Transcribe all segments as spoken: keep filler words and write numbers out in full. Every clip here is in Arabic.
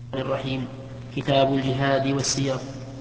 الرحيم. كتاب الجهاد والسير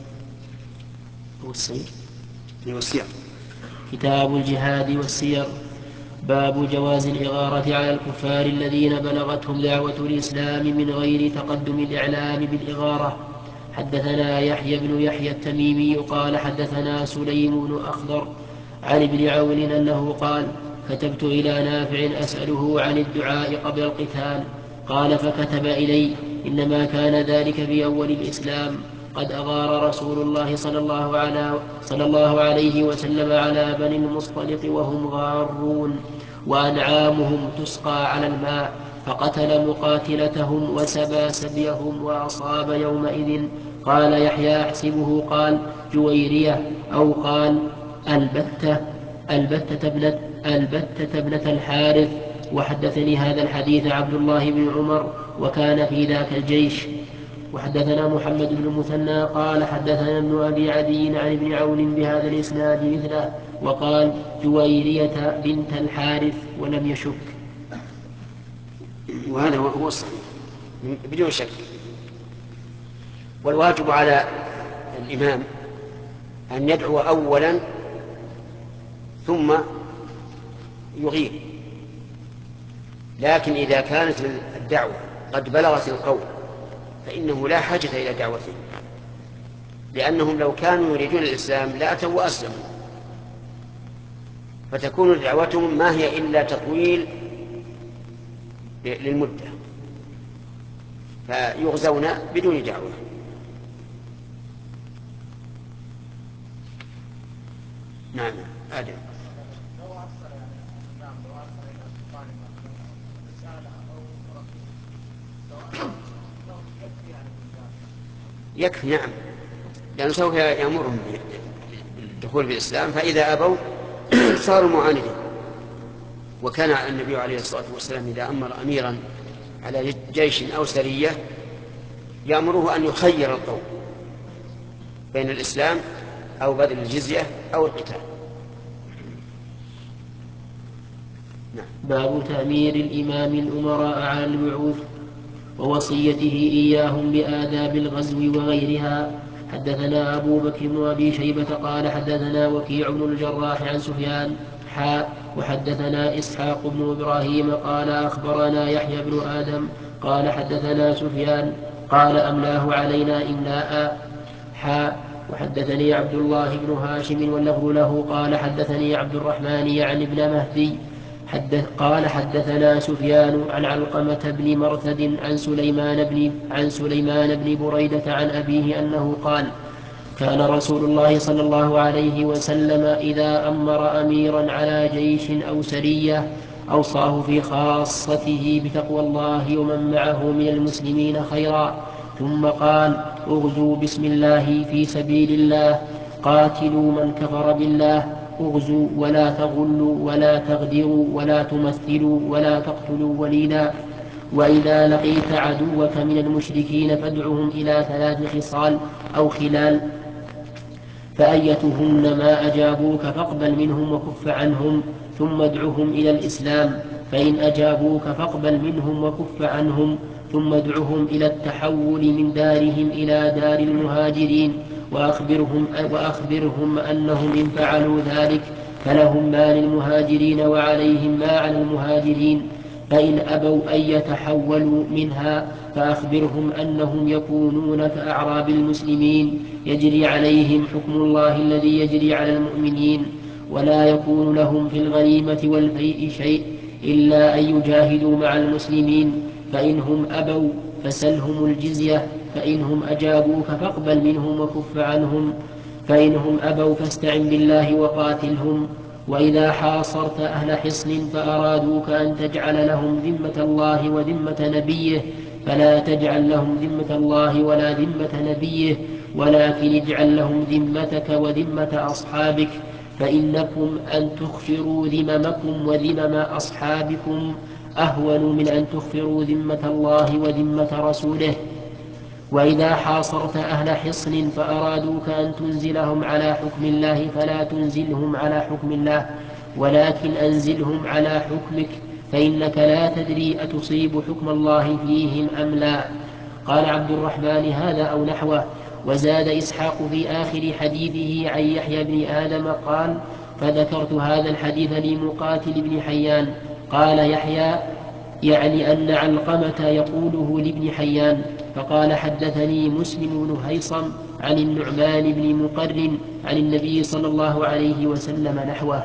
والسير والسير كتاب الجهاد والسير. باب جواز الإغارة على الكفار الذين بلغتهم دعوة الإسلام من غير تقدم الإعلام بالإغارة. حدثنا يحيى بن يحيى التميمي قال حدثنا سليم بن أخضر عن ابن عون أنه قال كتبت إلى نافع أسأله عن الدعاء قبل القتال، قال فكتب إلي إنما كان ذلك في أول الإسلام، قد أغار رسول الله صلى الله, على صلى الله عليه وسلم على بني المصطلق وهم غارون وأنعامهم تسقى على الماء، فقتل مقاتلتهم وسبى سبيهم وأصاب يومئذ. قال يحيى أحسبه قال جويرية أو قال البتة البتة ابنة, البتة ابنة الحارث. وحدثني هذا الحديث عبد الله بن عمر وكان في ذاك الجيش. وحدثنا محمد بن المثنى قال حدثنا ابن أبي عدي عن ابن عون بهذا الإسناد مثله وقال جويرية بنت الحارث ولم يشك. وهذا هو الصحيح بدون شك. والواجب على الإمام أن يدعو أولا ثم يغير، لكن إذا كانت الدعوة قد بلغت القول فإنه لا حاجة إلى دعوته، لأنهم لو كانوا يريدون الإسلام لأتوا وأسلموا، فتكون دعوتهم ما هي إلا تطويل للمدة، فيغزون بدون دعوة. نعم آدم. يكفي نعم، لأنه سوف يأمرهم بالدخول في الإسلام، فإذا أبوا صاروا معاندين. وكان النبي عليه الصلاة والسلام إذا أمر أميرا على جيش أو سرية يأمره أن يخير القوم بين الإسلام أو بذل الجزية أو القتال. نعم. باب تأمير الإمام الأمراء على البعوث ووصيته إياهم بآداب الغزو وغيرها. حدثنا أبو بكر بن أبي شيبة قال حدثنا وكيع بن الجراح عن سفيان حاء وحدثنا إسحاق بن إبراهيم قال أخبرنا يحيى بن آدم قال حدثنا سفيان قال أملاه علينا إملاء حاء وحدثني عبد الله بن هاشم واللفظ له قال حدثني عبد الرحمن يعني ابن مهدي حدث قال حدثنا سفيان عن علقمة بن مرثد عن سليمان بن, عن سليمان بن بريدة عن أبيه أنه قال كان رسول الله صلى الله عليه وسلم إذا أمر أميرا على جيش أو سرية أوصاه في خاصته بتقوى الله ومن معه من المسلمين خيرا، ثم قال اغزوا بسم الله في سبيل الله، قاتلوا من كفر بالله، اغزوا ولا تغلوا ولا تغدروا ولا تمثلوا ولا تقتلوا وليدا، وإذا لقيت عدوك من المشركين فادعهم إلى ثلاث خصال أو خلال، فأيتهن ما أجابوك فاقبل منهم وكف عنهم، ثم ادعهم إلى الإسلام، فإن أجابوك فاقبل منهم وكف عنهم، ثم ادعهم إلى التحول من دارهم إلى دار المهاجرين، وأخبرهم, وأخبرهم أنهم إن فعلوا ذلك فلهم ما للمهاجرين وعليهم ما على المهاجرين، فإن أبوا أن يتحولوا منها فأخبرهم أنهم يكونون كأعراب المسلمين يجري عليهم حكم الله الذي يجري على المؤمنين، ولا يكون لهم في الغنيمة والفيء شيء إلا أن يجاهدوا مع المسلمين، فإنهم أبوا فسلهم الجزية، فإنهم أجابوك فاقبل منهم وكف عنهم، فإنهم أبوا فاستعن بالله وقاتلهم. وإذا حاصرت أهل حصن فأرادوك أن تجعل لهم ذمة الله وذمة نبيه فلا تجعل لهم ذمة الله ولا ذمة نبيه، ولكن اجعل لهم ذمتك وذمة أصحابك، فإنكم أن تخفروا ذممكم وذمم أصحابكم أهون من أن تخفروا ذمة الله وذمة رسوله. وإذا حاصرت أهل حصن فأرادوك أن تنزلهم على حكم الله فلا تنزلهم على حكم الله، ولكن أنزلهم على حكمك، فإنك لا تدري أتصيب حكم الله فيهم أم لا. قال عبد الرحمن هذا أو نحوه. وزاد إسحاق في آخر حديثه عن يحيى بن آدم قال فذكرت هذا الحديث لمقاتل بن حيان. قال يحيى يعني أن علقمة يقوله لابن حيان. فقال حدثني مسلم بن هيصم عن النعمان بن مقرن عن النبي صلى الله عليه وسلم نحوه.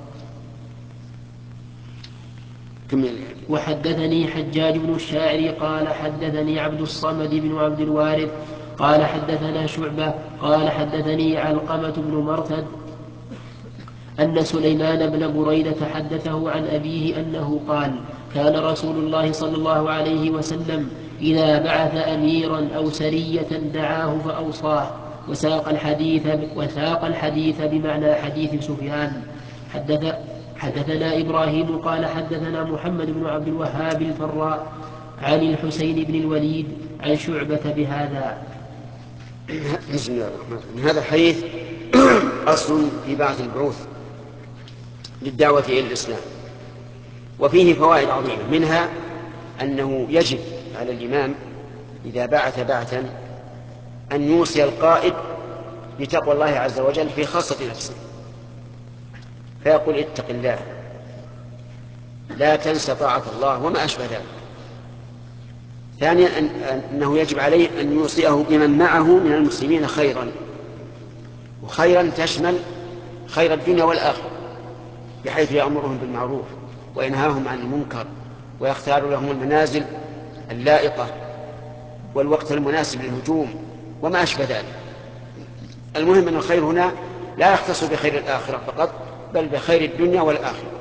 وحدثني حجاج بن الشاعر قال حدثني عبد الصمد بن عبد الوارث قال حدثنا شعبة قال حدثني علقمة بن مرثد أن سليمان بن بريدة حدثه عن أبيه أنه قال كان رسول الله صلى الله عليه وسلم إذا بعث أميرا أو سرية دعاه فأوصاه. وساق الحديث, وساق الحديث بمعنى حديث سفيان. حدث حدثنا إبراهيم قال حدثنا محمد بن عبد الوهاب الفراء عن الحسين بن الوليد عن شعبة بهذا. بسم الله الرحمن الرحيم. هذا الحديث أصل في بعث البعوث للدعوة إلى الإسلام، وفيه فوائد عظيمة، منها أنه يجب على الإمام إذا بعث بعثا أن يوصي القائد بتقوى الله عز وجل في خاصة نفسه، فيقول اتق الله لا تنس طاعة الله وما أشبه ذلك. ثانيا أنه يجب عليه أن يوصيه بمن معه من المسلمين خيرا، وخيرا تشمل خير الدنيا والآخرة، بحيث يأمرهم بالمعروف وينهاهم عن المنكر ويختار لهم المنازل اللائقة والوقت المناسب للهجوم وما أشبه ذلك. المهم أن الخير هنا لا يختص بخير الآخرة فقط، بل بخير الدنيا والآخرة.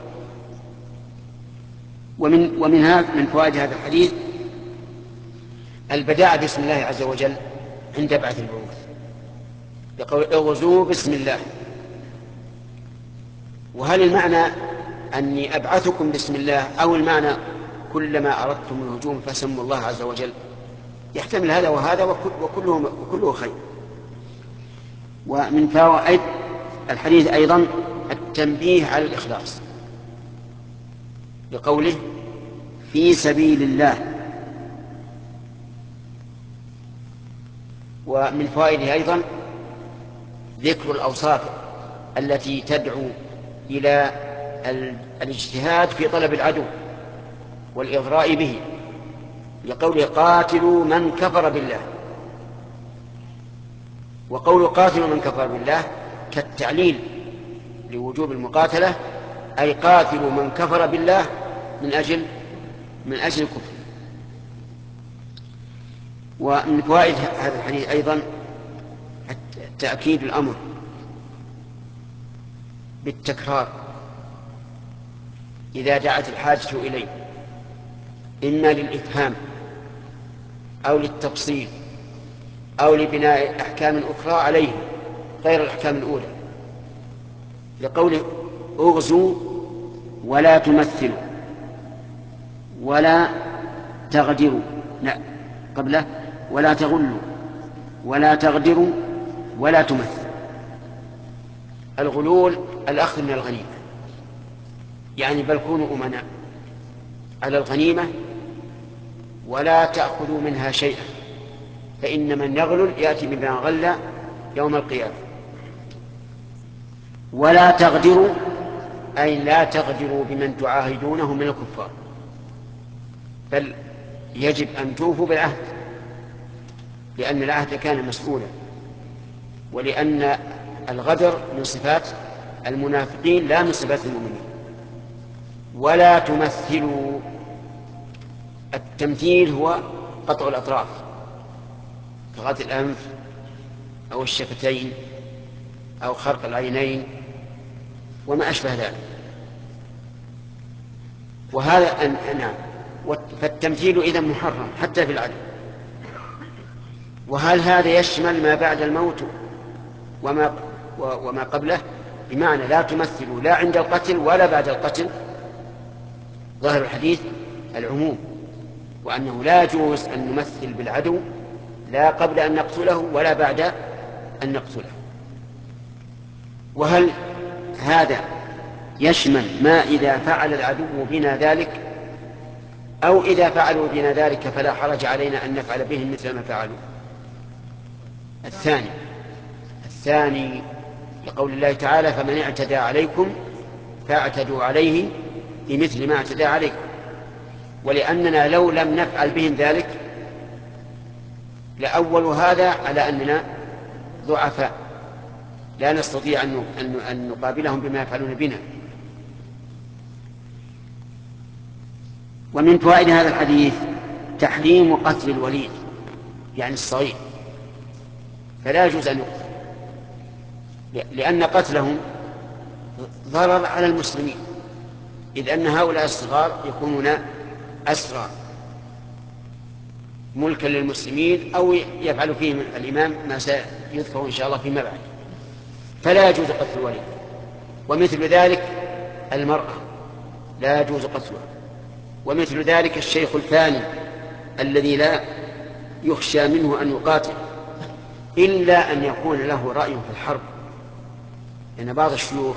ومن, ومن, هذا من فوائد هذا الحديث البداء باسم الله عز وجل عند بعث البعوث، يقول اغزوا بسم الله. وهل المعنى أني أبعثكم بسم الله، أو المعنى كلما أردتم الهجوم فسموا الله عز وجل؟ يحتمل هذا وهذا، وكله, وكله خير. ومن فوائد الحديث أيضا التنبيه على الإخلاص، بقوله في سبيل الله. ومن فوائده أيضا ذكر الأوصاف التي تدعو إلى الاجتهاد في طلب العدو والإغراء به، لقوله قاتلوا من كفر بالله. وقول قاتلوا من كفر بالله كالتعليل لوجوب المقاتلة، أي قاتلوا من كفر بالله من أجل من أجل الكفر. ومن فوائد هذا الحديث أيضا تأكيد الأمر بالتكرار إذا دعت الحاجة إليه، إما للإفهام أو للتفصيل أو لبناء أحكام أخرى عليه غير الأحكام الأولى، لقوله اغزوا ولا تمثلوا ولا تغدروا، لا قبله ولا تغلوا ولا تغدروا ولا تمثلوا. الغلول الأخذ من الغنيمة، يعني بل كونوا أمناء على الغنيمة ولا تأخذوا منها شيئا، فإن من يغلل يأتي بما غل يوم القيامة. ولا تغدروا أي لا تغدروا بمن تعاهدونه من الكفار، بل يجب أن توفوا بالعهد، لأن العهد كان مسؤولا، ولأن الغدر من صفات المنافقين لا من صفات المؤمنين. ولا تمثلوا، التمثيل هو قطع الأطراف كغط الأنف أو الشفتين أو خرق العينين وما أشبه ذلك. وهذا نعم، فالتمثيل إذن محرم حتى في العدل. وهل هذا يشمل ما بعد الموت وما, وما قبله؟ بمعنى لا تمثلوا لا عند القتل ولا بعد القتل. ظاهر الحديث العموم، وأنه لا يجوز أن نمثل بالعدو لا قبل أن نقتله ولا بعد أن نقتله. وهل هذا يشمل ما إذا فعل العدو بنا ذلك أو إذا فعلوا بنا ذلك فلا حرج علينا أن نفعل بهم مثل ما فعلوا. الثاني الثاني لقول الله تعالى فمن اعتدى عليكم فاعتدوا عليه بمثل ما اعتدى عليكم، ولأننا لو لم نفعل بهم ذلك لأول هذا على أننا ضعفاء لا نستطيع أن نقابلهم بما يفعلون بنا. ومن فوائد هذا الحديث تحريم قتل الوليد يعني الصغير، فلا يجوز أن يقتل، لأن قتلهم ضرر على المسلمين، إذ أن هؤلاء الصغار يكونون أسرى ملكا للمسلمين أو يفعل فيهم الإمام ما سيذكر إن شاء الله فيما بعد، فلا يجوز قتل الوليد. ومثل ذلك المرأة لا يجوز قتلها، ومثل ذلك الشيخ الفاني الذي لا يخشى منه أن يقاتل إلا أن يكون له رأي في الحرب، لأن بعض الشيوخ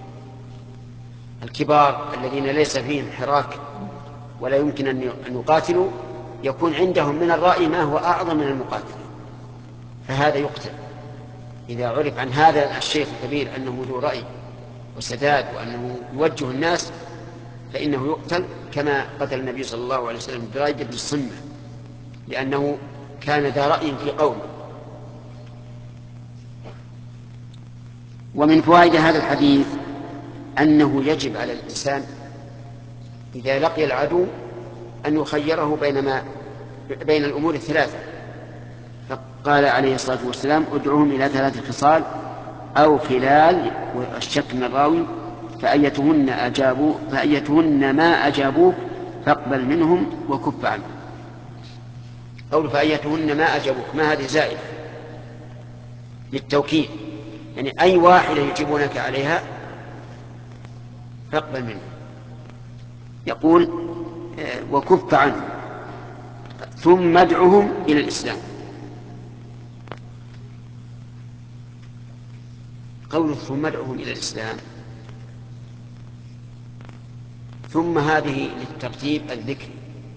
الكبار الذين ليس فيهم حراك ولا يمكن أن يقاتلوا يكون عندهم من الرأي ما هو أعظم من المقاتل، فهذا يقتل. إذا عرف عن هذا الشيخ الكبير أنه ذو رأي وسداد وأنه يوجه الناس فإنه يقتل، كما قتل النبي صلى الله عليه وسلم بريد بن الصمة لأنه كان ذا رأي في قومه. ومن فوائد هذا الحديث أنه يجب على الإنسان إذا لقي العدو أن يخيره بين, ما بين الأمور الثلاثة، فقال عليه الصلاة والسلام ادعوهم إلى ثلاث خصال أو خلال، والشك من الراوي فأيتهن أجابوا فأيتهن ما أجابوك فاقبل منهم وكف عنهم. قول فأيتهن ما أجابوك ما هذه زائدة للتوكيد، يعني أي واحدة يجيبونك عليها فاقبل منهم. يقول وكف عنهم ثم ادعهم إلى الإسلام. قول ثم ادعهم إلى الإسلام ثم هذه للترتيب الذكري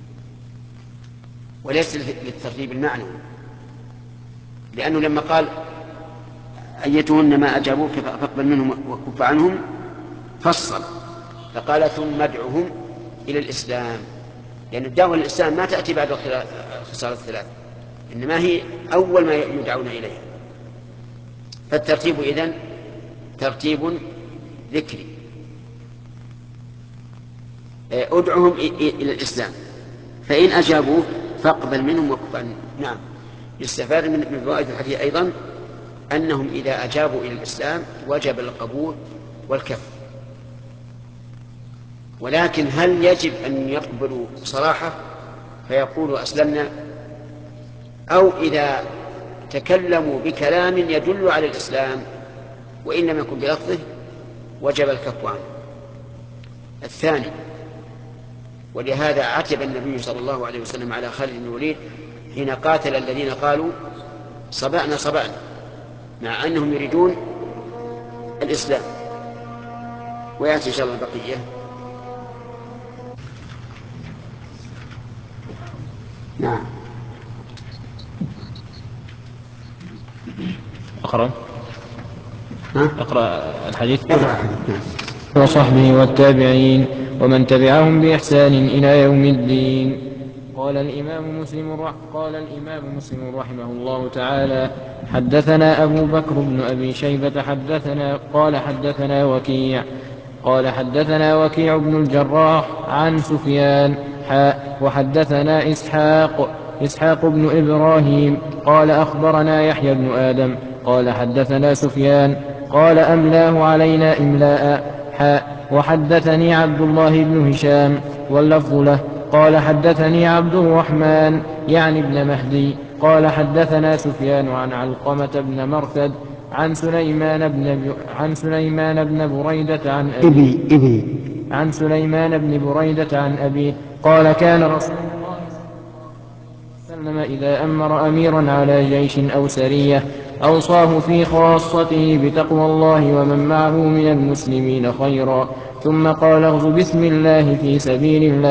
وليس للترتيب المعنوي، لأنه لما قال أيتهن ما أجابوك فاقبل منهم وكف عنهم فصل فقال ثم ادعهم إلى الإسلام، لأن الدعوة للإسلام ما تأتي بعد الخصال الثلاث، إنما هي أول ما يدعون إليها. فالترتيب إذن ترتيب ذكري. ادعهم إلى الإسلام فإن أجابوك فاقبل منهم وكف عنهم. نعم، يستفاد من فوائد الحديث أيضا أنهم إذا أجابوا إلى الإسلام وجب القبول والكف، ولكن هل يجب أن يقبلوا صراحة فيقولوا أسلمنا، أو إذا تكلموا بكلام يدل على الإسلام وإن لم يكن بلفظه وجب الكف عنه. الثاني، ولهذا عتب النبي صلى الله عليه وسلم على خالد بن الوليد حين قاتل الذين قالوا صبعنا صبعنا مع أنهم يريدون الإسلام. ويأتي إن شاء الله البقية. نعم. أقرأ ها؟ أقرأ الحديث. اقرأ. وصحبه والتابعين ومن تبعهم بإحسان إلى يوم الدين. قال الإمام مسلم رح قال الإمام مسلم رحمه الله تعالى حدثنا أبو بكر بن أبي شيبة حدثنا قال حدثنا وكيع قال حدثنا وكيع بن الجراح عن سفيان حاء وحدثنا إسحاق إسحاق بن إبراهيم قال أخبرنا يحيى بن آدم قال حدثنا سفيان قال أملاه علينا إملاء حاء وحدثني عبد الله بن هشام واللفظ له قال حدثني عبد الرحمن يعني ابن مهدي قال حدثنا سفيان عن علقمة بن مرثد عن سليمان بن عن سليمان بن بريدة عن أبي إبي عن سليمان بن بريدة عن أبي قال كان رسول الله صلى الله عليه وسلم إذا أمر أميرا على جيش أو سرية أوصاه في خاصته بتقوى الله ومن معه من المسلمين خيرا، ثم قال اغز بسم الله في سبيل الله،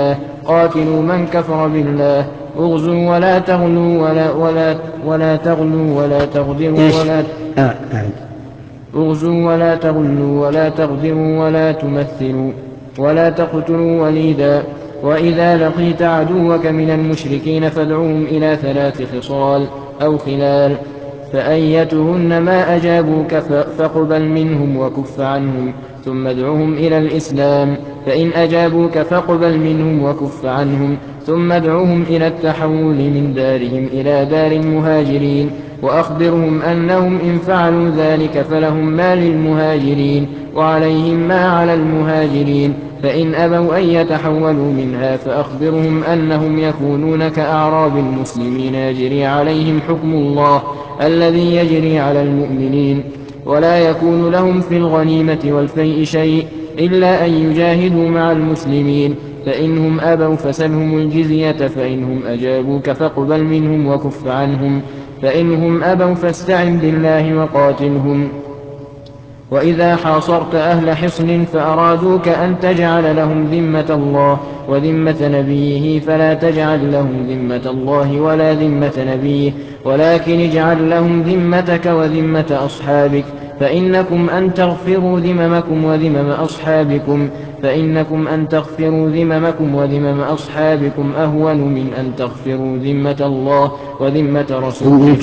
قاتلوا من كفر بالله اغزوا ولا تغلوا ولا, ولا, ولا تغلوا ولا تغدروا ولا آه آه. اغزوا ولا تغلوا ولا تغدروا ولا تمثلوا ولا تقتلوا وليدا وإذا لقيت عدوك من المشركين فادعوهم إلى ثلاث خصال أو خلال فأيتهن ما أجابوك فاقبل منهم وكف عنهم ثم ادعهم إلى الإسلام فإن أجابوك فاقبل منهم وكف عنهم ثم ادعهم إلى التحول من دارهم إلى دار المهاجرين وأخبرهم أنهم إن فعلوا ذلك فلهم ما للمهاجرين وعليهم ما على المهاجرين فإن أبوا أن يتحولوا منها فأخبرهم أنهم يكونون كأعراب المسلمين يجري عليهم حكم الله الذي يجري على المؤمنين ولا يكون لهم في الغنيمة والفيء شيء إلا أن يجاهدوا مع المسلمين فإنهم أبوا فسلهم الجزية فإنهم أجابوك فاقبل منهم وكف عنهم فإنهم أبوا فاستعن بالله وقاتلهم وإذا حاصرت أهل حصن فأرادوك أن تجعل لهم ذمة الله وذمة نبيه فلا تجعل لهم ذمة الله ولا ذمة نبيه ولكن اجعل لهم ذمتك وذمة أصحابك فإنكم أن تغفروا ذممكم وذمم أصحابكم فإنكم أن تغفروا ذممكم وذمم أصحابكم أهون من أن تغفروا ذمة الله وذمة رسوله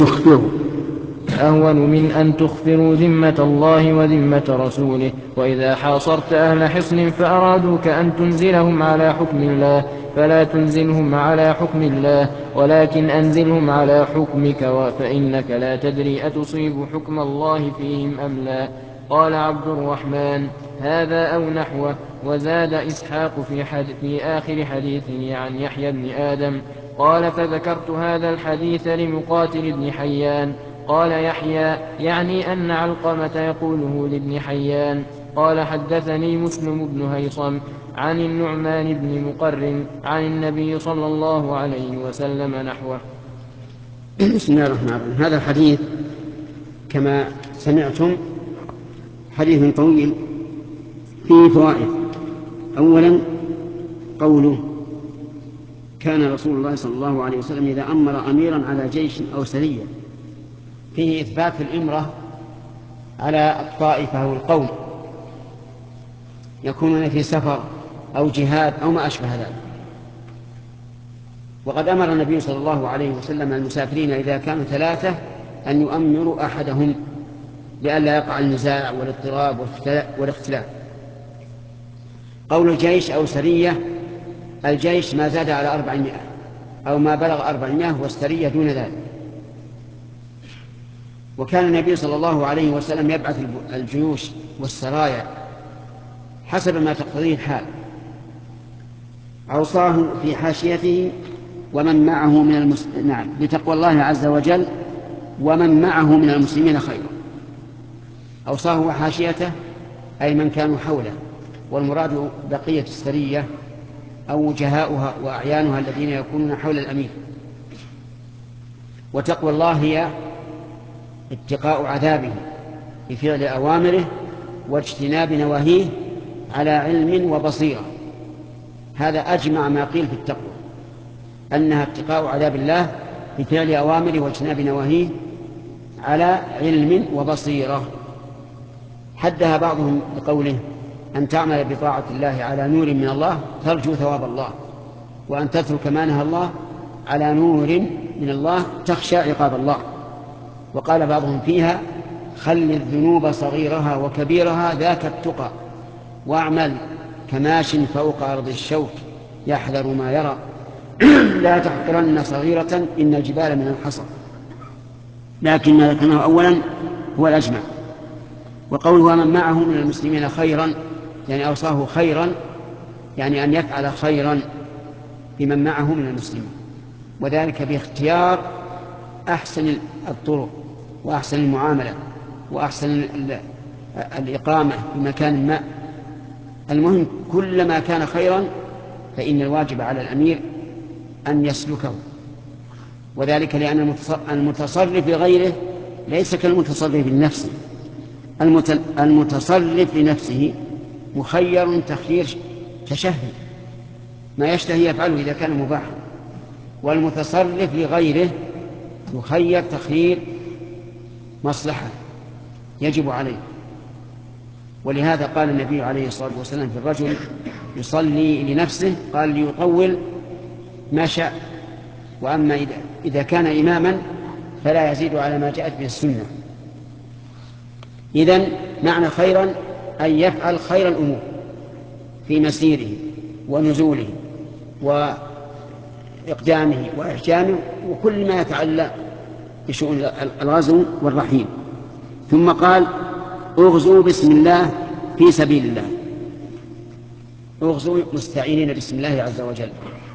أهون من أن تغفروا ذمة الله وذمة رسوله وإذا حاصرت أهل حصن فأرادوك أن تنزلهم على حكم الله فلا تنزلهم على حكم الله ولكن أنزلهم على حكمك فإنك لا تدري أتصيب حكم الله فيهم أم لا. قال عبد الرحمن هذا أو نحوه. وزاد إسحاق في, حد في آخر حديثه عن يحيى بن آدم قال فذكرت هذا الحديث لمقاتل بن حيان قال يحيى يعني أن علقمة يقوله لابن حيان قال حدثني مسلم بن هيصم عن النعمان بن مقرن عن النبي صلى الله عليه وسلم نحوه. بسم الله الرحمن الرحيم. هذا الحديث كما سمعتم حديث طويل فيه فوائد. أولا قوله كان رسول الله صلى الله عليه وسلم إذا أمر أميرا على جيش أو سرية فيه إثبات الإمرة على الطائفة أو القوم يكونون في سفر أو جهاد أو ما أشبه ذلك. وقد أمر النبي صلى الله عليه وسلم المسافرين إذا كانوا ثلاثة أن يؤمروا أحدهم لئلا يقع النزاع والاضطراب والاختلاف. قول الجيش أو سرية الجيش ما زاد على أربعمائة أو ما بلغ أربعمائة والسرية دون ذلك. وكان النبي صلى الله عليه وسلم يبعث الجيوش والسرايا حسب ما تقتضيه الحال. أوصاه في حاشيته ومن معه من المس... نعم بتقوى الله عز وجل ومن معه من المسلمين خيرا. أوصاه وحاشيته أي من كانوا حوله، والمراد بقية السرية أو وجهاؤها وأعيانها الذين يكونون حول الأمير. وتقوى الله هي اتقاء عذابه بفعل أوامره واجتناب نواهيه على علم وبصيرة. هذا أجمع ما قيل في التقوى، أنها اتقاء عذاب الله بفعل أوامره واجتناب نواهيه على علم وبصيرة. حدها بعضهم بقوله أن تعمل بطاعة الله على نور من الله ترجو ثواب الله، وأن تترك ما نهى الله على نور من الله تخشى عقاب الله. وقال بعضهم فيها خل الذنوب صغيرها وكبيرها ذاك التقى واعمل كماش فوق أرض الشوك يحذر ما يرى لا تحقرن صغيرة إن الجبال من الحصى. لكن ما ذكرناه أولا هو الأجمع. وقوله ومن معه من المسلمين خيرا يعني أوصاه خيرا يعني أن يفعل خيرا بمن معه من المسلمين، وذلك باختيار أحسن الطرق وأحسن المعاملة وأحسن الإقامة في مكان ما. المهم كلما كان خيرا فإن الواجب على الأمير أن يسلكه، وذلك لأن المتصرف لغيره ليس كالمتصرف لنفسه. المتصرف لنفسه مخير تخيير تشهي، ما يشتهي يفعله إذا كان مباحا، والمتصرف لغيره يخير تخيير مصلحة يجب عليه. ولهذا قال النبي عليه الصلاة والسلام في الرجل يصلي لنفسه قال ليطول ما شاء، وأما إذا كان إماما فلا يزيد على ما جاءت به السنة. إذن معنى خيرا أن يفعل خير الأمور في مسيره ونزوله وإقدامه وإحجامه وكل ما يتعلق بشؤون الغزو والرحيل. ثم قال اغزوا بسم الله في سبيل الله، اغزوا مستعينين بسم الله عز وجل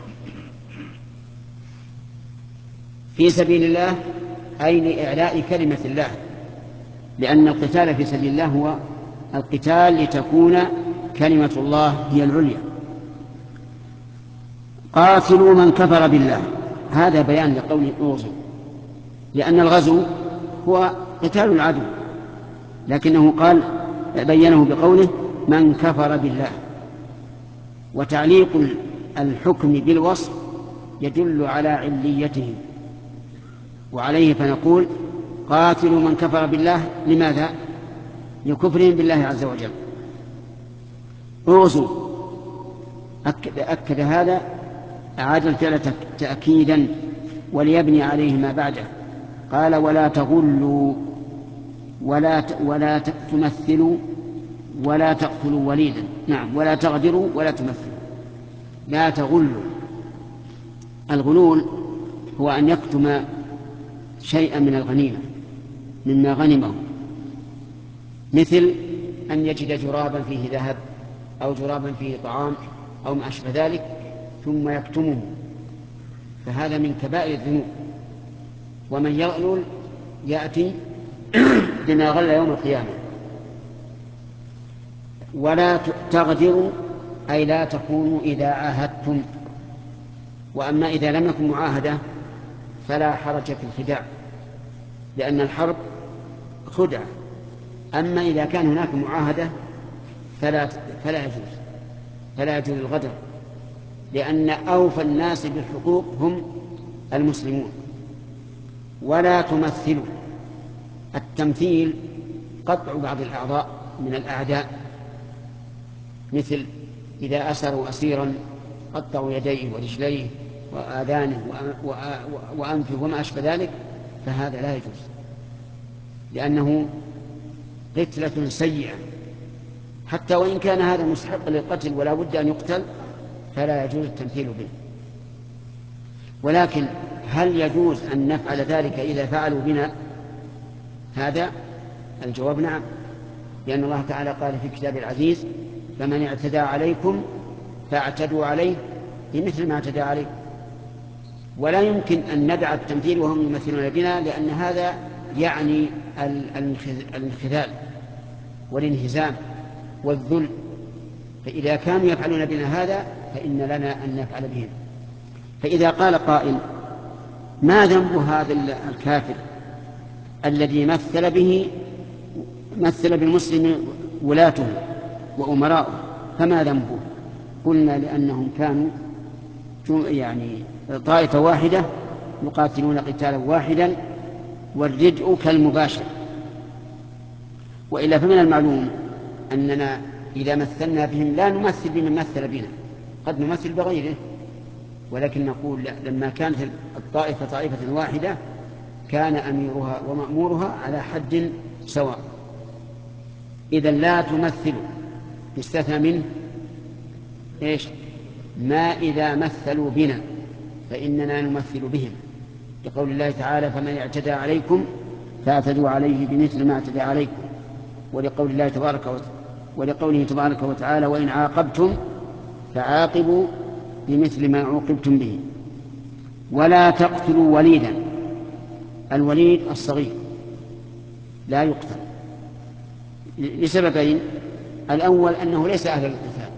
في سبيل الله، أي لإعلاء كلمة الله، لأن القتال في سبيل الله هو القتال لتكون كلمة الله هي العليا. قاتلوا من كفر بالله، هذا بيان لقول اغزوا، لأن الغزو هو قتال العدو، لكنه قال بينه بقوله من كفر بالله. وتعليق الحكم بالوصف يدل على عليته، وعليه فنقول قاتلوا من كفر بالله. لماذا؟ لكفرهم بالله عز وجل. اغزوا أكد, أكد هذا، أعاد الفعل تأكيدا وليبني عليه ما بعده. قال ولا تغلوا ولا ولا تمثلوا ولا تقتلوا وليدا. نعم، ولا تغدروا ولا تمثلوا. لا تغلوا، الغلول هو أن يكتم شيئا من الغنيمة مما غنمه، مثل أن يجد جرابا فيه ذهب أو جرابا فيه طعام أو ما أشبه ذلك ثم يكتمه، فهذا من كبائر الذنوب. ومن يغلل يأتي بما غل يوم القيامة. ولا تغدروا أي لا تكونوا إذا عاهدتم، وأما إذا لم يكن معاهدة فلا حرج في الخداع، لأن الحرب خدعة. أما إذا كان هناك معاهدة فلا فلا يجوز فلا يجوز الغدر، لأن أوفى الناس بالحقوق هم المسلمون. ولا تمثلوا، التمثيل قطع بعض الأعضاء من الأعداء، مثل إذا أسروا أسيرا قطعوا يديه ورجليه وآذانه وأنفه وما أشبه ذلك، فهذا لا يجوز، لأنه قتلة سيئة. حتى وإن كان هذا مستحق للقتل ولا بد أن يقتل فلا يجوز التمثيل به. ولكن هل يجوز أن نفعل ذلك إذا فعلوا بنا؟ هذا الجواب نعم، لأن الله تعالى قال في كتاب العزيز فمن اعتدى عليكم فاعتدوا عليه بمثل ما اعتدى عليكم. ولا يمكن أن ندع التمثيل وهم يمثلون بنا، لأن هذا يعني الانخذال والانهزام والذل، فإذا كانوا يفعلون بنا هذا فإن لنا أن نفعل بهم. فإذا قال قائل ما ذنب هذا الكافر الذي مثل به مثل بالمسلم ولاته وأمراؤه فما ذنبه؟ قلنا لأنهم كانوا يعني طائفة واحدة يقاتلون قتالا واحدا، والردء كالمباشر. وإلا فمن المعلوم أننا إذا مثلنا بهم لا نمثل بمن مثل بنا، قد نمثل بغيره، ولكن نقول لما كانت الطائفة طائفة واحدة كان أميرها ومأمورها على حد سواء. إذن لا تمثلوا، يستثنى منه إيش؟ ما إذا مثلوا بنا فإننا نمثل بهم، لقول الله تعالى فمن اعتدى عليكم فاعتدوا عليه بمثل ما اعتدى عليكم، ولقول الله تبارك وتعالى ولقوله تبارك وتعالى وإن عاقبتم فعاقبوا بمثل ما عوقبتم به. ولا تقتلوا وليدا، الوليد الصغير لا يقتل لسببين: الأول أنه ليس أهل للقتال،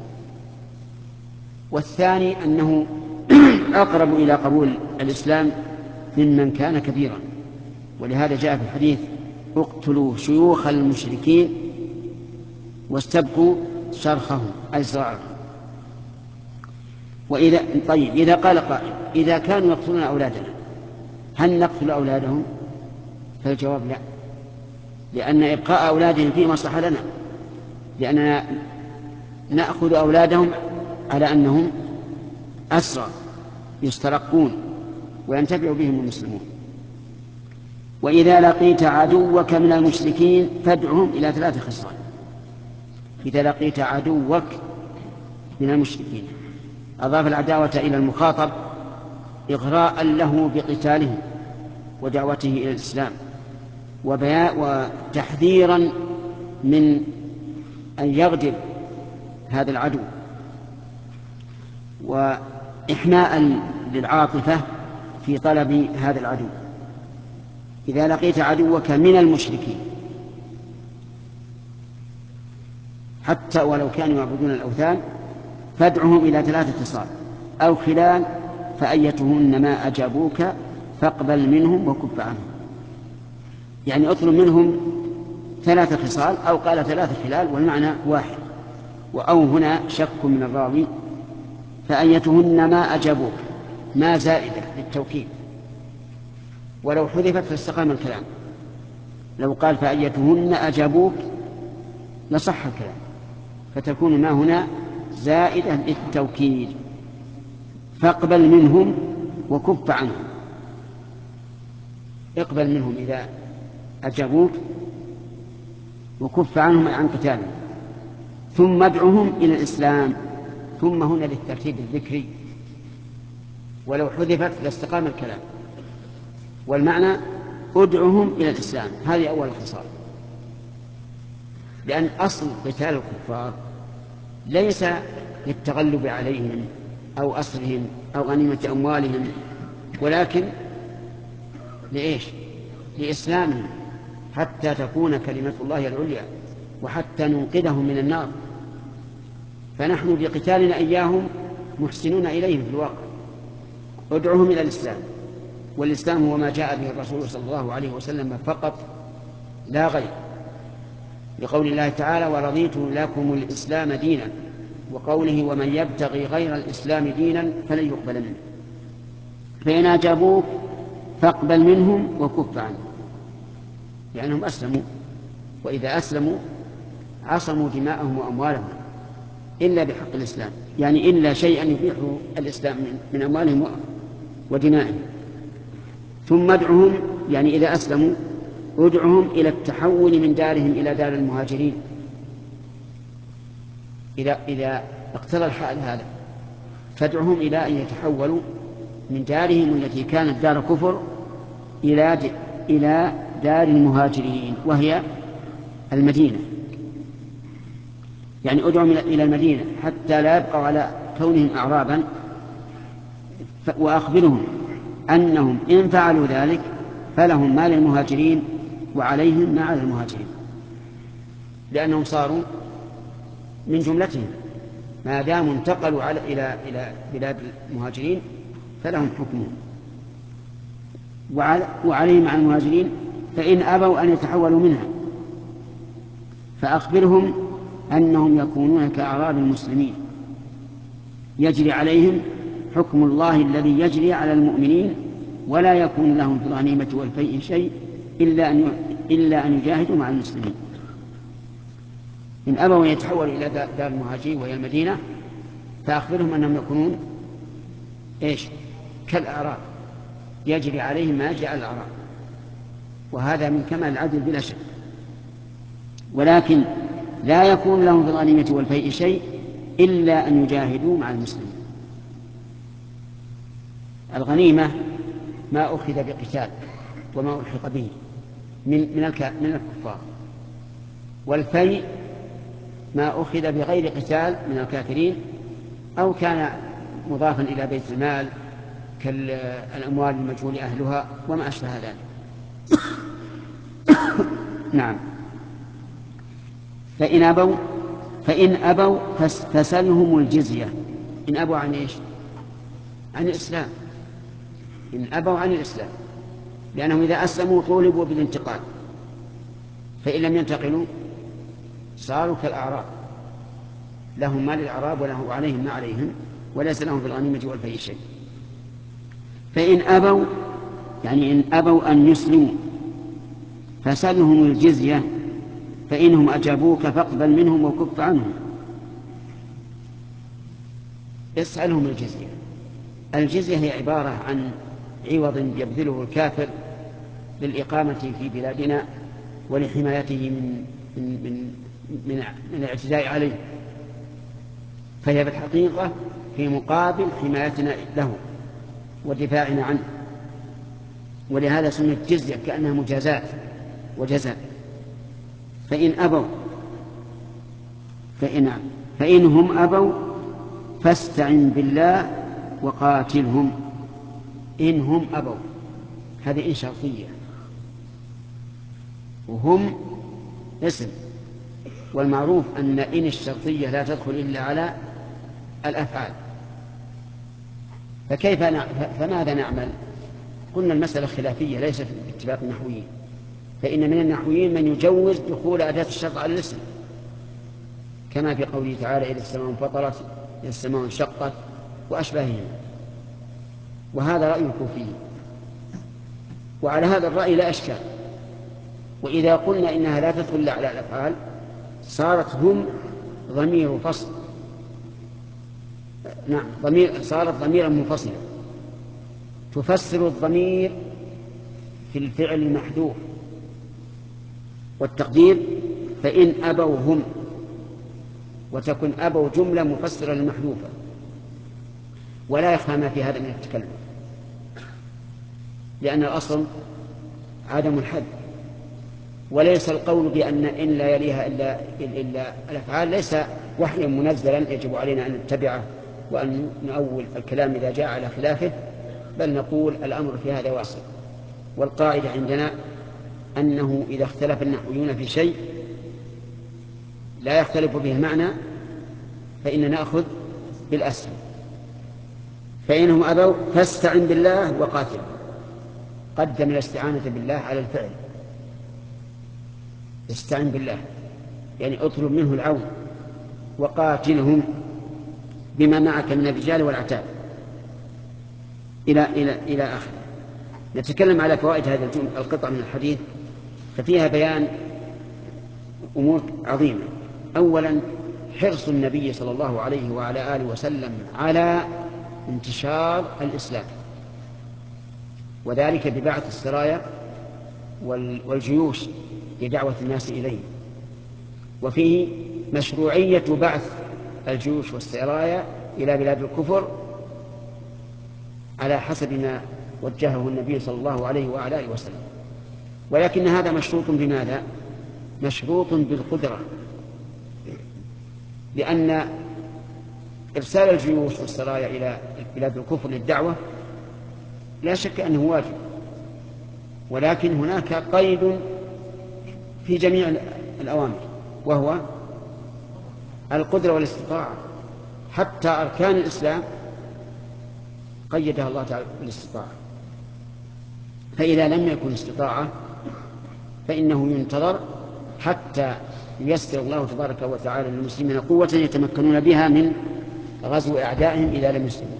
والثاني أنه أقرب إلى قبول الإسلام ممن كان كبيرا. ولهذا جاء في الحديث اقتلوا شيوخ المشركين واستبقوا شرخهم أي صراعهم. وإذا طيب إذا قال قائل إذا كانوا يقتلون أولادنا هل نقتل أولادهم؟ فالجواب لا، لأن إبقاء أولادهم فيه مصلحة لنا، لأننا نأخذ أولادهم على أنهم أسرى يسترقون وينتفع بهم المسلمون. وإذا لقيت عدوك من المشركين فادعهم إلى ثلاث خصال. إذا لقيت عدوك من المشركين أضاف العداوة إلى المخاطب إغراء له بقتالهم ودعوته إلى الإسلام وتحذيرا من أن يغدر هذا العدو وإحماء للعاطفة في طلب هذا العدو. إذا لقيت عدوك من المشركين حتى ولو كانوا يعبدون الأوثان فادعهم إلى ثلاثة خصال أو خلال فأيتهن ما أجابوك فاقبل منهم وكف عنهم. يعني اطلب منهم ثلاثة خصال أو قال ثلاثة خلال والمعنى واحد، وأو هنا شك من الراوي فأيتهن ما أجابوك، ما زائدة للتوكيد، ولو حذفت فاستقام الكلام. لو قال فأيتهن أجابوك لصح الكلام، فتكون ما هنا زائدة للتوكيد. فاقبل منهم وكف عنهم، اقبل منهم إذا أجابوك وكف عنهم عن قتالهم، ثم ادعهم إلى الإسلام. ثم هنا للترتيب الذكري، ولو حذفت لاستقام الكلام، والمعنى ادعهم إلى الإسلام. هذه أول الخصال، لأن أصل قتال الكفار ليس للتغلب عليهم أو أسرهم أو غنيمة أموالهم، ولكن لإيش؟ لإسلامهم، حتى تكون كلمة الله العليا وحتى ننقذهم من النار. فنحن بقتالنا إياهم محسنون إليهم في الواقع. ادعوهم إلى الإسلام، والإسلام هو ما جاء به الرسول صلى الله عليه وسلم فقط لا غير، لقول الله تعالى ورضيت لكم الإسلام دينا، وقوله ومن يبتغي غير الإسلام دينا فلن يقبل منه. فإن أجابوك فاقبل منهم وكف عنهم، لأنهم أسلموا، وإذا أسلموا عصموا دماءهم وأموالهم إلا بحق الإسلام، يعني إلا شيئا يبيح الإسلام من أموالهم ودمائهم. ثم ادعهم، يعني إذا أسلموا ادعهم إلى التحول من دارهم إلى دار المهاجرين. إذا, إذا اقتضى الحال هذا فادعهم إلى أن يتحولوا من دارهم التي كانت دار كفر إلى إلى دار المهاجرين وهي المدينة. يعني ادعهم إلى المدينة حتى لا يبقوا على كونهم أعرابا، وأخبرهم أنهم إن فعلوا ذلك فلهم ما للمهاجرين وعليهم ما على المهاجرين، لأنهم صاروا من جملتهم، ما داموا انتقلوا على إلى إلى بلاد المهاجرين فلهم حكمهم وعليهم على المهاجرين. فإن أبوا أن يتحولوا منها فأخبرهم أنهم يكونون كأعراب المسلمين يجري عليهم حكم الله الذي يجري على المؤمنين، ولا يكون لهم في الغنيمة والفيء شيء إلا أن إلا أن يجاهدوا مع المسلمين. إن أبوا أن يتحولوا إلى دار المهاجرين وهي المدينة فأخبرهم أنهم يكونون إيش؟ كالأعراب يجري عليهم ما يجري على الأعراب، وهذا من كمال العدل بلا شك. ولكن لا يكون لهم في الغنيمة والفيء شيء إلا أن يجاهدوا مع المسلمين. الغنيمة ما أخذ بقتال وما ألحق به من من الكفار، والفيء ما أخذ بغير قتال من الكافرين أو كان مضافا إلى بيت المال كالأموال المجهول أهلها وما أشبه ذلك. نعم. فإن أبوا فإن أبوا فسلهم الجزية. إن أبوا عن إيش؟ عن الإسلام. إن أبوا عن الإسلام، لأنهم إذا أسلموا طولبوا بالانتقال، فإن لم ينتقلوا صاروا كالأعراب، لهم ما للأعراب وعليهم ما عليهم، وليس لهم في الغنيمة والفيء شيء. فإن أبوا يعني إن أبوا أن يسلموا فسلهم الجزية، فإنهم أجابوك فاقبل منهم وكف عنهم. اسألهم الجزية. الجزية هي عبارة عن عوض يبذله الكافر للإقامة في بلادنا ولحمايته من من من من, من الاعتداء عليه، فهي بالحقيقة في مقابل حمايتنا له ودفاعنا عنه، ولهذا سميت جزية كأنها مجازات وجزاء. فإن أبوا فإن فإنهم أبوا فاستعن بالله وقاتلهم. إنهم أبوا هذه إن شرطية، وهم اسم، والمعروف أن إن الشرطية لا تدخل إلا على الأفعال. فكيف نع... فماذا نعمل؟ قلنا المسألة خلافية ليست باتفاق النحويين، فإن من النحويين من يجوز دخول أداة الشرط على الاسم، كما في قوله تعالى إذا السماء انفطرت إذا السماء انشقت وأشباههم، وهذا رأي الكوفي، وعلى هذا الرأي لا أشكال. وإذا قلنا إنها لا تدخل على الأفعال صارت هم ضمير فصل، نعم ضمير، صارت ضميرا منفصلا تفسر الضمير في الفعل المحذوف، والتقدير فإن أبوا هم، وتكون أبوا جملة مفسرة للمحذوفة، ولا يخفى ما في هذا من التكلم، لأن الأصل عدم الحد، وليس القول بأن إن لا يليها إلا, إلا الأفعال ليس وحيا منزلا يجب علينا أن نتبعه وأن نؤول الكلام إذا جاء على خلافه، بل نقول الأمر في هذا واسع. والقاعدة عندنا أنه إذا اختلف النحويون في شيء لا يختلف به المعنى فإننا نأخذ بالأسهل. فإنهم أبوا فاستعن بالله وقاتل، قدم الاستعانة بالله على الفعل. استعن بالله يعني اطلب منه العون، وقاتلهم بما معك من الرجال والعتاد إلى إلى إلى آخره. نتكلم على فوائد هذه القطعة من الحديث، ففيها بيان أمور عظيمة. أولا حرص النبي صلى الله عليه وعلى آله وسلم على انتشار الإسلام، وذلك ببعث السرايا والجيوش لدعوة الناس إليه. وفيه مشروعية بعث الجيوش والسرايا إلى بلاد الكفر على حسب ما وجهه النبي صلى الله عليه وعلى آله وسلم، ولكن هذا مشروط بماذا؟ مشروط بالقدرة، لأن إرسال الجيوش والسرايا إلى بلاد الكفر للدعوة لا شك أنه واجب، ولكن هناك قيد في جميع الأوامر وهو القدرة والاستطاعة. حتى أركان الإسلام قيدها الله تعالى بالاستطاعة، فإذا لم يكن استطاعة فإنه ينتظر حتى ييسر الله تبارك وتعالى للمسلمين قوة يتمكنون بها من غزو أعدائهم إذا لم يسلموا.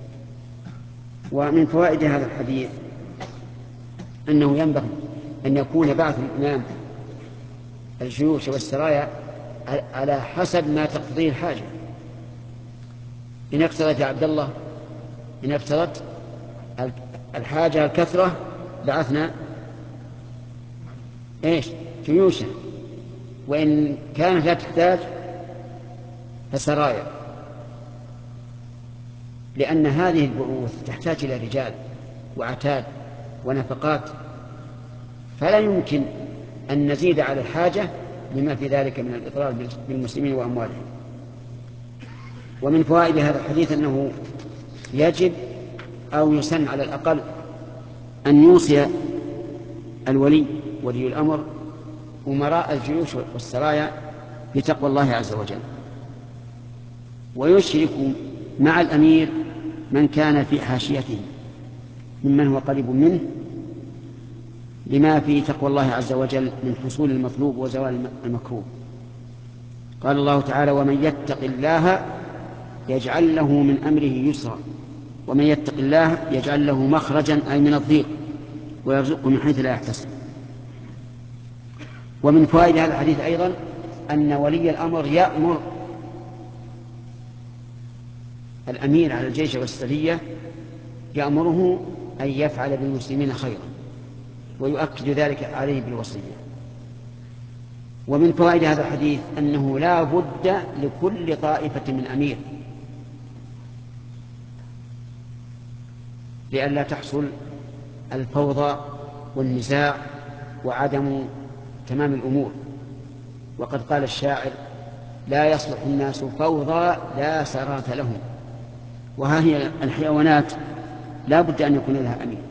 ومن فوائد هذا الحديث أنه ينبغي أن يكون بعث الإمام الجيوش والسرايا على حسب ما تقتضيه الحاجة. إن اقتضت يا عبد الله إن اقتضت الحاجة الكثرة بعثنا إيش جيوشا، وإن كانت لا تحتاج فسرايا، لأن هذه البعوث تحتاج إلى رجال وعتاد ونفقات، فلا يمكن أن نزيد على الحاجة بما في ذلك من الإضرار بالمسلمين وأموالهم. ومن فوائد هذا الحديث أنه يجب أو يسن على الأقل أن يوصي الولي ولي الأمر أمراء الجيوش والسرايا بتقوى الله عز وجل، ويشرك مع الأمير من كان في حاشيته ممن هو قريب منه لما في تقوى الله عز وجل من حصول المطلوب وزوال المكروه. قال الله تعالى ومن يتق الله يجعل له من أمره يسرا، ومن يتق الله يجعل له مخرجا أي من الضيق ويرزقه من حيث لا يحتسب. ومن فوائد هذا الحديث أيضا أن ولي الأمر يأمر الأمير على الجيش والسرية، يأمره أن يفعل بالمسلمين خيرا، ويؤكد ذلك عليه بالوصية. ومن فوائد هذا الحديث أنه لا بد لكل طائفة من أمير، لئلا تحصل الفوضى والنزاع وعدم تمام الأمور. وقد قال الشاعر: لا يصلح الناس فوضى لا سرات لهم. وها هي الحيوانات لا بد أن يكون لها أمير.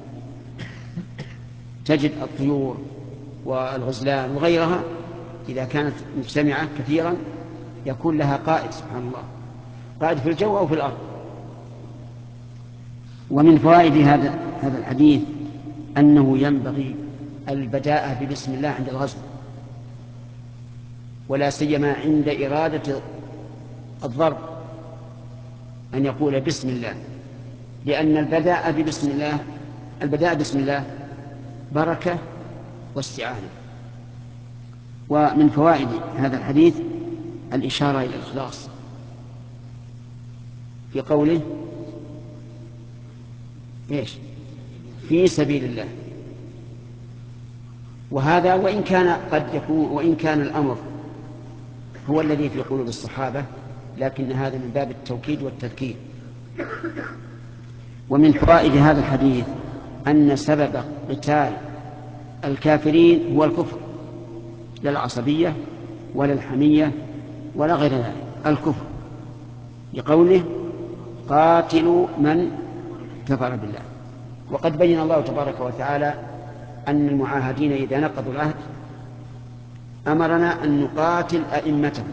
تجد الطيور والغزلان وغيرها إذا كانت مجتمعة كثيرا يكون لها قائد، سبحان الله، قائد في الجو أو في الأرض. ومن فوائد هذا هذا الحديث أنه ينبغي البداءة ببسم الله عند الغزو، ولا سيما عند إرادة الضرب أن يقول بسم الله، لأن البداء ببسم الله البداء بسم الله بركة واستعانة. ومن فوائد هذا الحديث الإشارة إلى الإخلاص في قوله إيش؟ في سبيل الله. وهذا وإن كان قد يكون وإن كان الأمر هو الذي في قلوب الصحابة، لكن هذا من باب التوكيد والتذكير. ومن فوائد هذا الحديث أن سبب قتال الكافرين هو الكفر، لا العصبية ولا الحمية ولا غير ذلك، الكفر، لقوله قاتلوا من كفر بالله. وقد بين الله تبارك وتعالى أن المعاهدين إذا نقضوا العهد أمرنا أن نقاتل أئمتهم،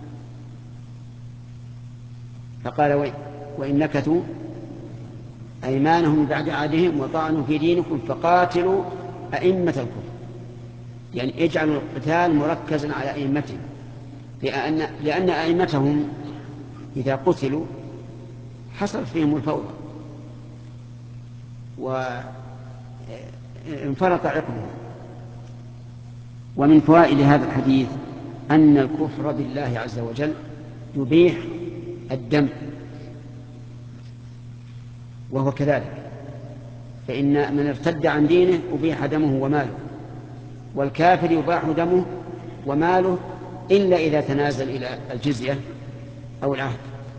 فقال وإن نكثوا أيمانهم بعد عهدهم وطعنوا في دينكم فقاتلوا أئمة الكفر، يعني اجعلوا القتال مركزا على أئمتهم، لأن, لأن أئمتهم إذا قتلوا حصلت فيهم الفوضى وانفرط عقبهم. ومن فوائد هذا الحديث أن الكفر بالله عز وجل يبيح الدم، وهو كذلك، فإن من ارتد عن دينه أبيح دمه وماله، والكافر يباح دمه وماله إلا إذا تنازل إلى الجزية أو العهد.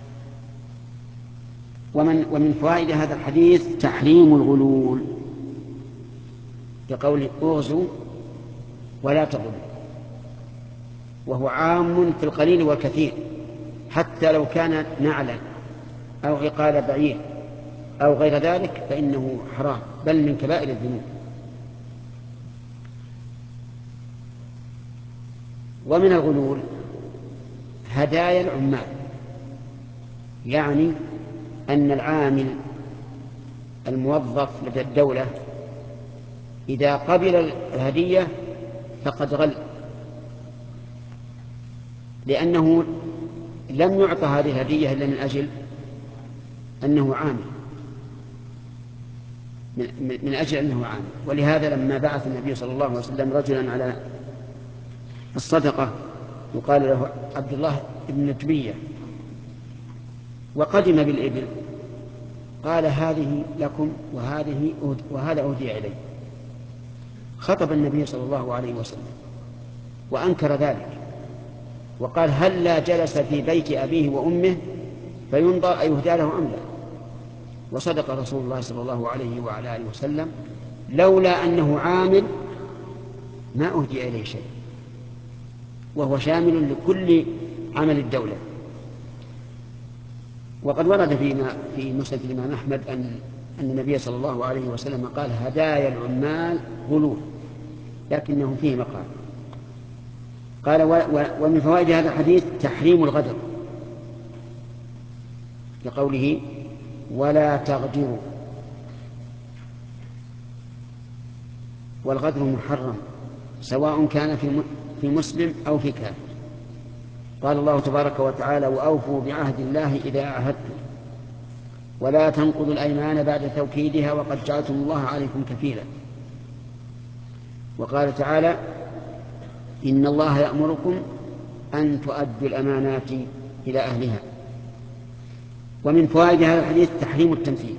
ومن, ومن فوائد هذا الحديث تحريم الغلول، كقول اغزوا ولا تغلوا، وهو عام في القليل والكثير، حتى لو كان نعلا أو عقال بعير أو غير ذلك فإنه حرام، بل من كبائر الذنوب. ومن الغلول هدايا العمال، يعني أن العامل الموظف لدى الدولة إذا قبل الهدية فقد غل، لأنه لم يعطى هذه الهدية إلا من أجل أنه عامل، من أجل أنه عامل. ولهذا لما بعث النبي صلى الله عليه وسلم رجلا على الصدقة يقال له عبد الله بن نتبية، وقدم بالإبل، قال هذه لكم وهذه وهذا أهدي إلي. خطب النبي صلى الله عليه وسلم وأنكر ذلك، وقال هل لا جلس في بيت أبيه وأمه فينظر أيهدى له أم لا. وصدق رسول الله صلى الله عليه وعلى آله وسلم، لولا أنه عامل ما أهدي إليه شيء، وهو شامل لكل عمل الدولة. وقد ورد فيما في مسند الإمام أحمد أن أن النبي صلى الله عليه وسلم قال هدايا العمال غلول، لكنه فيه مقال. قال ومن فوائد هذا الحديث تحريم الغدر، لقوله ولا تغدروا، والغدر محرم سواء كان في مسلم أو في كافر. قال الله تبارك وتعالى: وأوفوا بعهد الله إذا عاهدتم ولا تنقضوا الأيمان بعد توكيدها وقد جعلتم الله عليكم كفيلا. وقال تعالى: إن الله يأمركم أن تؤدوا الأمانات إلى أهلها. ومن فوائد هذا الحديث تحريم التمثيل،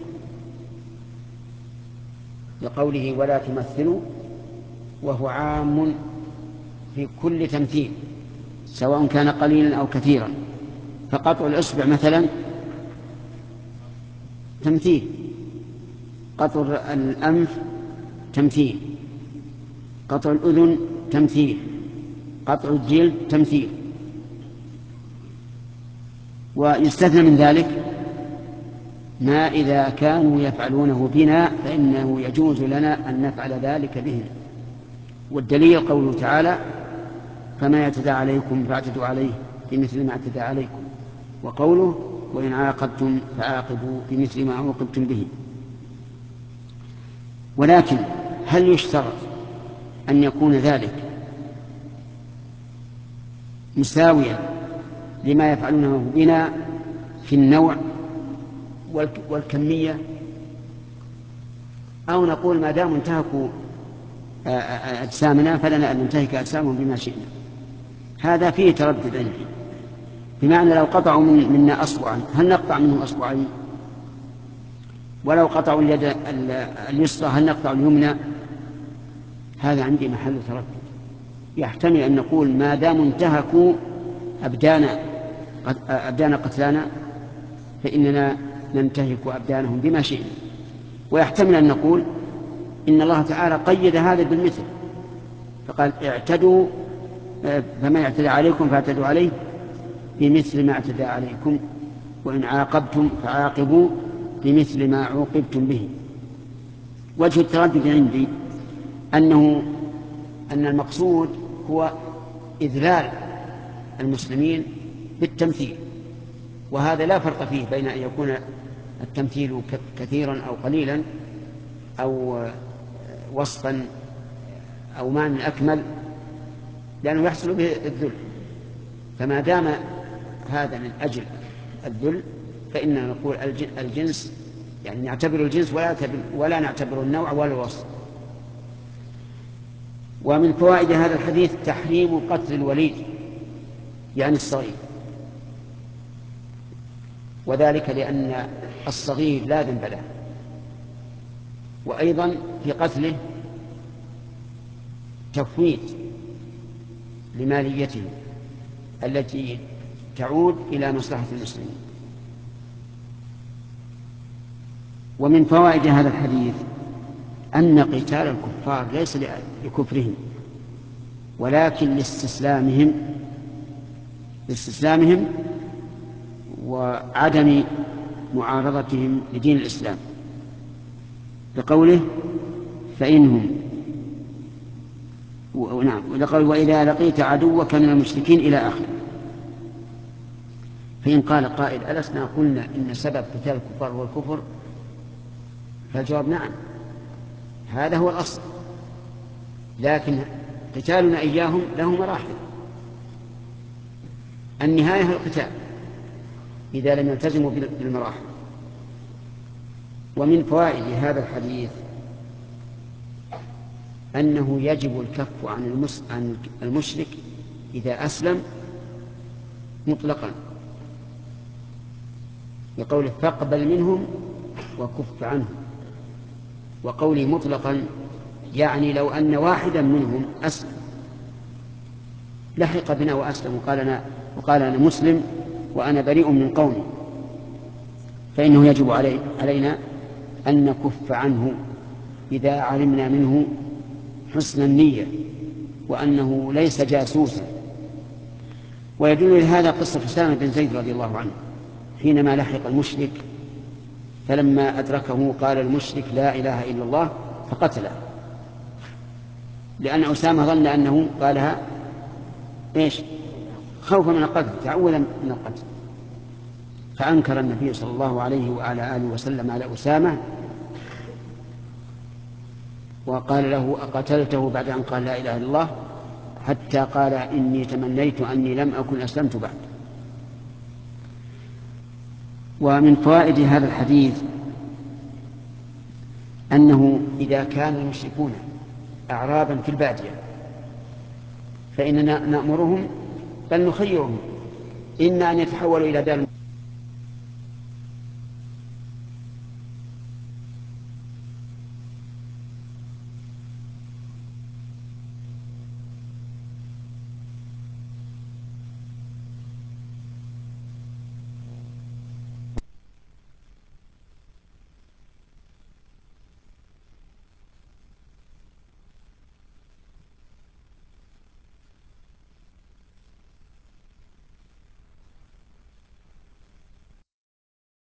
لقوله: ولا تمثلوا، وهو عام في كل تمثيل سواء كان قليلا أو كثيرا. فقطع الإصبع مثلا تمثيل، قطع الأنف تمثيل، قطع الأذن تمثيل، قطع الجلد تمثيل. ويستثنى من ذلك ما إذا كانوا يفعلونه بنا فإنه يجوز لنا أن نفعل ذلك بهم. والدليل قوله تعالى: فما يعتدى عليكم فاعتدوا عليه بمثل ما اعتدى عليكم، وقوله: وإن عاقبتم فعاقبوا بمثل ما عوقبتم به. ولكن هل يشترط أن يكون ذلك مساويا لما يفعلونه بنا في النوع والكمية، أو نقول ما دام انتهكوا أجسامنا فلنا أن ننتهك أجسامهم بما شئنا؟ هذا فيه تردد عندي. بمعنى لو قطعوا من منا أصبعا هل نقطع منهم أصبعين؟ ولو قطعوا اليد اليسرى هل نقطع اليمنى؟ هذا عندي محل تردد. يحتمل أن نقول ما دام انتهكوا أبدان أبدان قتلانا فإننا ننتهك أبدانهم بما شئنا. ويحتمل أن نقول إن الله تعالى قيد هذا بالمثل، فقال: اعتدوا فما يعتدى عليكم فاعتدوا عليه بمثل ما اعتدى عليكم، وإن عاقبتم فعاقبوا بمثل ما عوقبتم به. وجه التردد عندي أنه أن المقصود هو إذلال المسلمين بالتمثيل، وهذا لا فرق فيه بين أن يكون التمثيل كثيرا أو قليلا أو وصفا أو معنى أكمل، لأنه يحصل به الذل. فما دام هذا من أجل الذل فإننا نقول الجنس، يعني نعتبر الجنس ولا, ولا نعتبر النوع ولا الوصف. ومن فوائد هذا الحديث تحريم قتل الوليد يعني الصغير، وذلك لأن الصغير لا ذنب له، وأيضا في قتله تفويت لماليته التي تعود إلى مصلحة المسلمين. ومن فوائد هذا الحديث أن قتال الكفار ليس لكفرهم ولكن لاستسلامهم لاستسلامهم وعدم معارضتهم لدين الإسلام، بقوله: فإنهم نعم ولقول: وإذا لقيت عدوك من المشركين إلى آخره. فإن قال قائل: ألسنا قلنا إن سبب قتال الكفار هو الكفر؟ فالجواب: نعم، هذا هو الأصل، لكن قتالنا إياهم له مراحل. النهاية هي القتال إذا لم يلتزموا بالمراحل. ومن فوائد هذا الحديث أنه يجب الكف عن المشرك إذا أسلم مطلقا، بقوله: فاقبل منهم وكف عنهم. وقولي مطلقا يعني لو أن واحدا منهم أسلم لحق بنا وأسلم وقال أنا, وقال أنا مسلم وأنا بريء من قومي، فإنه يجب علي علينا أن نكف عنه إذا علمنا منه حسن النية وأنه ليس جاسوسا. ويدل لهذا قصة أسامة بن زيد رضي الله عنه حينما لحق المشرك، فلما أدركه قال المشرك: لا إله إلا الله، فقتله، لأن أسامة ظن أنه قالها إيش؟ خوفا من القتل، تعوذا من القتل. فأنكر النبي صلى الله عليه وعلى آله وسلم على أسامة وقال له: أقتلته بعد أن قال لا إله إلا الله؟ حتى قال إني تمنيت أني لم أكن أسلمت بعد. ومن فوائد هذا الحديث أنه إذا كان المشركون أعرابا في البادية فإننا نأمرهم بل نخيرهم إما أن يتحولوا إلى دار